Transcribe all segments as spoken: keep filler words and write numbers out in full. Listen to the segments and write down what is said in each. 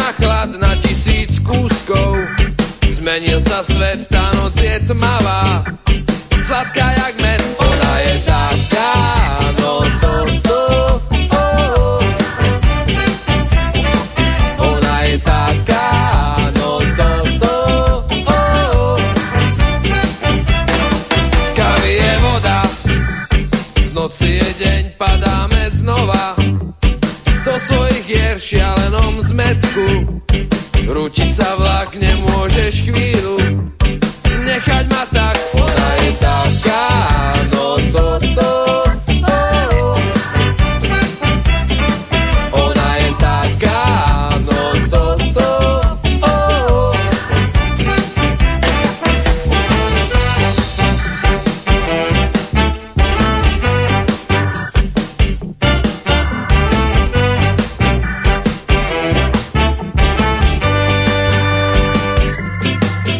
na chlad na tisíc kúskov. Zmenil sa svet, tá noc je tmavá, sladká jak med. Ona je taká, no to, to, oh. Ona je taká, no to, to, oh. Z kávy je voda, z noci je deň, padáme znova do svojich hier v šialenom zmetku. Rúti sa vlak, nemôžeš chvíľu nechať ma tak. Ona je taká, no to, to, oh. Ona je taká, no to, to, oh.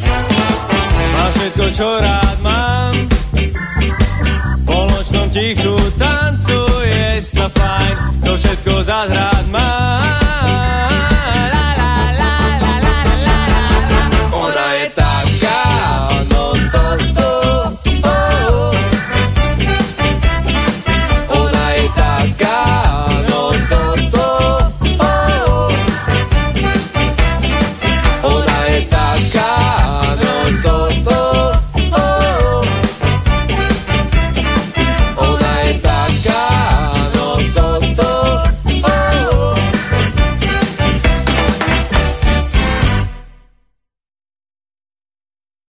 Čo rád mám, v polnočnom tichu